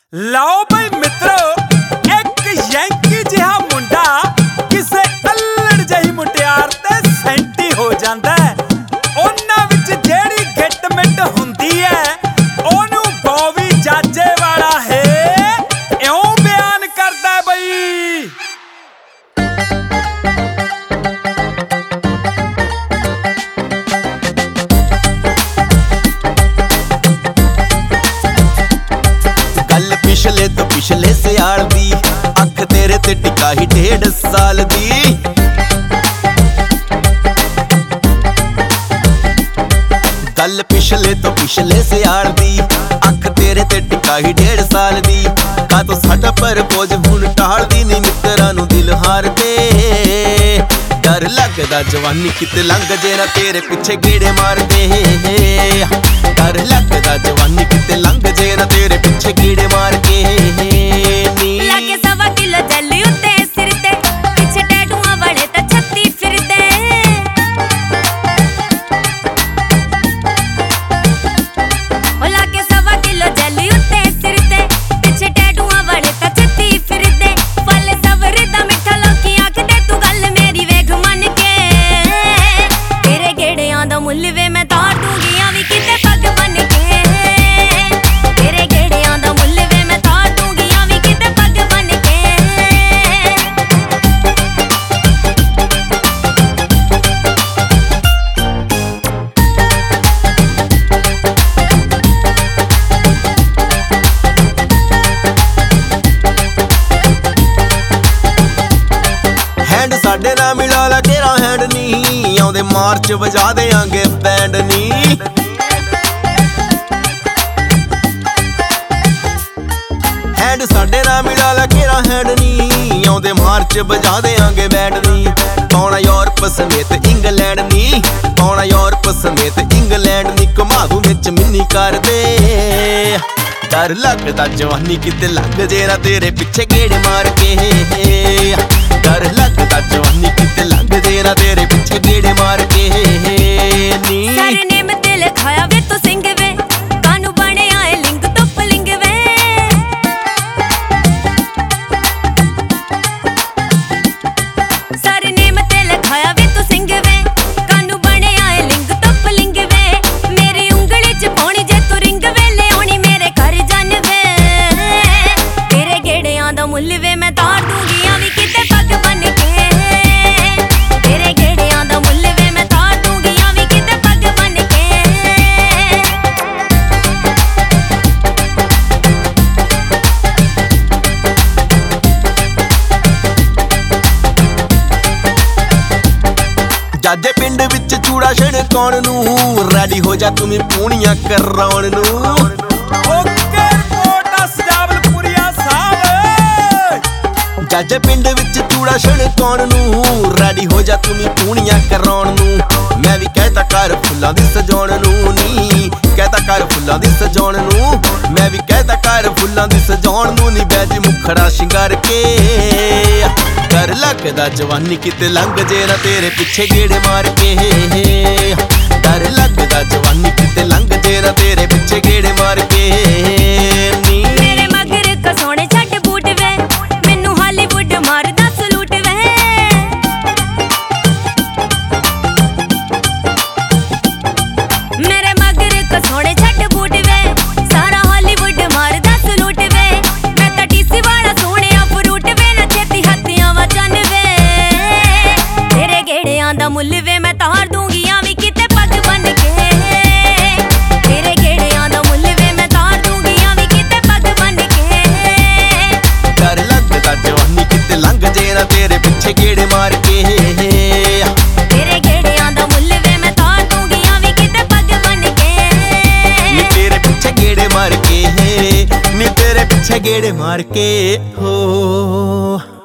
ਲਾਓ ਬਈ ਮਿੱਤਰੋ ਇੱਕ ਯੈਂਕੀ ਜਿਹਾ ਮੁੰਡਾ ਕਿਸੇ ਅਲੜ ਜਿਹੀ ਮੁਟਿਆਰ ਤੇ ਸੈਂਟੀ ਹੋ ਜਾਂਦਾ ਉਹਨਾਂ ਵਿੱਚ ਜਿਹੜੀ ਗਿੱਟ ਮਿੱਟ ਹੁੰਦੀ ਹੈ ਉਹਨੂੰ ਬੌਬੀ ਜਾਜੇ ਵਾਲਾ ਹੈ ਇਉਂ ਬਿਆਨ ਕਰਦਾ ਬਈ। पिछले तो पिछले सियाल दी अख तेरे ते टिका ही 1.5 साल दी। गल पिछले तो पिछले सियाल दी अख तेरे ते टिका ही 1.5 साल दी। का तो साडा पर बोझ हुण टाल दी नी मित्तरां नूं दिल हार दे। डर लगदा जवानी किते लंघ जे ना तेरे पिछे गेड़े मार दे। डर लगदा जवानी किते लंघ जे ना तेरे पिछे गेड़े मार के। लाके 1.25 किलो जल्ली उत्ते सिर ते पिछे टैटूआं वाले तां छत्ती फिरदे। ओ लाके 1.25 किलो जल्ली उत्ते सिर ते पिछे टैटूआं वाले तां छत्ती फिरदे। फल सबर दा मिठा लोकी आखदे तू गल मेरी वेख मन के। तेरे गेड़ियां दा मुੱਲ वे मैं तार दूंगी आवी किते पग बन के। तेरे गेड़ियां दा मुੱਲ वे मैं तार दूंगी आवी किते पग बन के। हैंड साडे ना मिला ला तेरा हैंड नी आउंदे मार्च वजा देंगे बैंड नी। हैंड साडे ना मिला ला तेरा हैंड नी आउंदे मार्च वजा देंगे बैंड नी। पाउणा यूरोप समेत इंग्लैंड नी पाउणा यूरोप समेत इंग्लैंड नी। घुमा दूं विच मिन्नी कर दे। डर लगदा जवानी किते लंघ जे ना तेरे पिछे गेड़े मार के। डर लगदा जवानी किते लंघ जे ना तेरे पिछे गेड़े मार के। नी सरनेम ते लिखाया वे तू सिंह वे कानू बने आए लिंग तो पलिंग वे। सरनेम ते लिखाया वे तू सिंह वे कानू बने आए लिंग तो पलिंग वे। मेरी उंगली च पाउणी जे तू रिंग वे ले आउणी मेरे घर जन वे। तेरे गेड़ियां दा मुੱਲ वे मैं तार दूंगी आवी किते पग बन के। तेरे गेड़ियां दा मुੱਲ वे मैं तार दूंगी आवी किते पग बन के। जाजे पिंड विच चूड़ा छणकाउण नूं रेडी हो जा तुमी पूणियां कराउण नूं। ਓਕੇ ਰਿਪੋਰਟ ਆ ਸਜਾਵਲਪੁਰੀਆ ਸਾਹਿਬ। जाजे पिंड विच चूड़ा छणकाउण नूं रेडी हो जा तुमी पूणियां कराउण नूं। मैं भी कहता कर फुल्लां दी सजाउण नूं नी कहता कर फुल्लां दी सजाउण नूं। मैं भी कहता कर फुल्लां दी सजाउण नूं नी बैजी मुखड़ा शिंगार के। डर लगदा जवानी किते लंघ जे ना तेरे पिछे गेड़े मार के। डर लगदा जवानी किते लंघ जे ना तेरे पिछे गेड़े मार के। नी मेरे मगर कसोणे छड्ड बूट वे मैनू हालीवुड मारदा सलूट वे। मेरे मगर कसोणे छड्ड बूट वे सारा हालीवुड मारदा सलूट वे। मैं तां डीसी वाला सोहणिया फ्रूट वे ना छेती हत्थियां वजन वे। तेरे गेड़ियां दा मुੱਲ वे मैं तार दूंगी आवी किते पग बन के। तेरे गेड़ियां दा मुੱਲ वे मैं तार दूंगी आवी किते पग बन के। डर लगदा जवानी किते लंघ जे ना तेरे पिछे गेड़े मार के। तेरे गेड़ियां दा मुੱਲ वे मैं तार दूंगी आवी किते पग बन के। नी तेरे पिछे गेड़े मार के नी तेरे पिछे गेड़े मार के हो।